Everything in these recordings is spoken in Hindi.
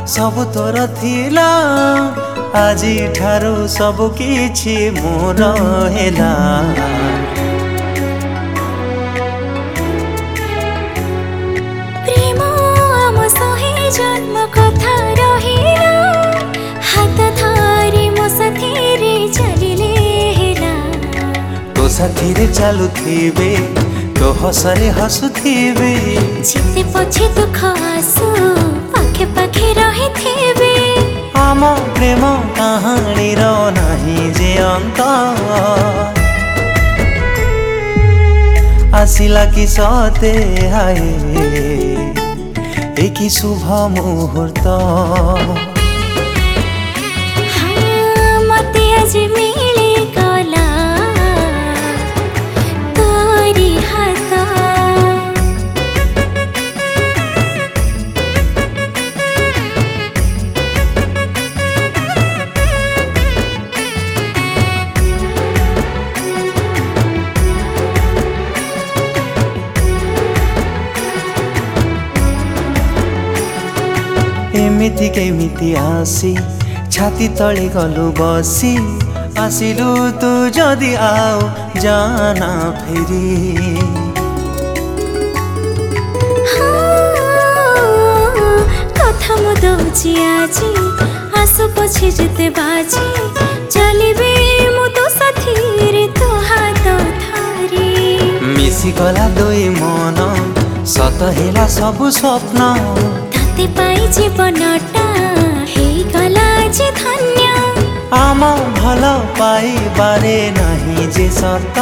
सब तोर थिला आजी ठारू सब किछि मोर हेला प्रेम आम सहे जन्म कथा रहिला हाथ धरी मो साथी रे चलिले हेला तो साथी रे चलुथिबे तो हसरे हसुथिबे जिते पछे दुख आसु पाखे पाखे रहिथिबे आम प्रेम कहानी रो नहीं जे अंत आसिला कि सते हाय एक शुभ मुहूर्त मते आज मिली गला तोरी हाथ एमिति केमिति आसी छाती तले गलु बसी आसिलु तू जदि आओ जाना फेरी कथा मु दौची आजी आसु पछे जिते बाजी चलिबे मु तो साथी रे तो हाथ थारी मिसी गला दोई मन सत हेला सबु स्वप्न ताते पाई जीवनटा हे गला जे धन्य आम भल पाई बारे नहीं जे सत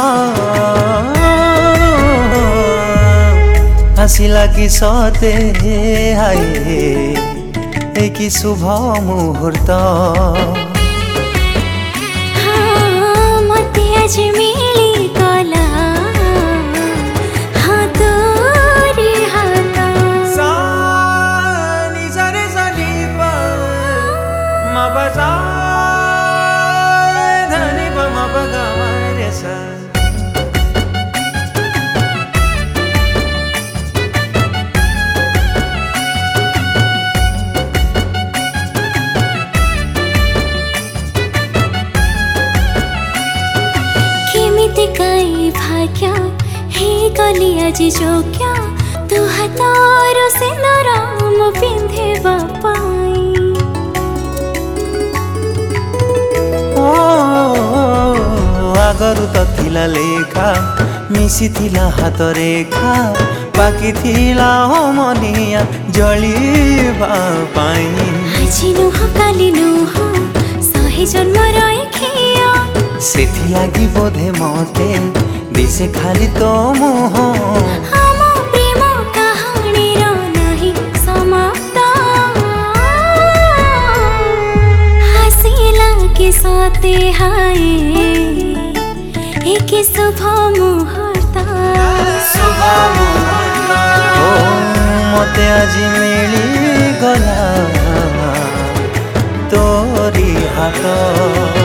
आसिला कि सते हाय एक शुभ मुहूर्त मते आज मिली गला हाँ तोरी हाथ सा नि सा रे सा नि प म प सा ध नि प म प ग म रे सा काई भाग्य हे गली आज जोग्य तु हातर से नरम पिंधे बापाई आगरु त थिला लेखा मिसी थिला हाथ रेखा बाकी थिला हो मनिया जलिबा पाई आज नुह काली नुह सहे जन्म रखिया सेथि लागी बोधे मते दिसे खाली तो मुह हम प्रेम कहानी रो नहीं समाप्त हसीला के साथे हाय एक शुभ मुहूर्त मते आज मिली गला तोरी हाथ।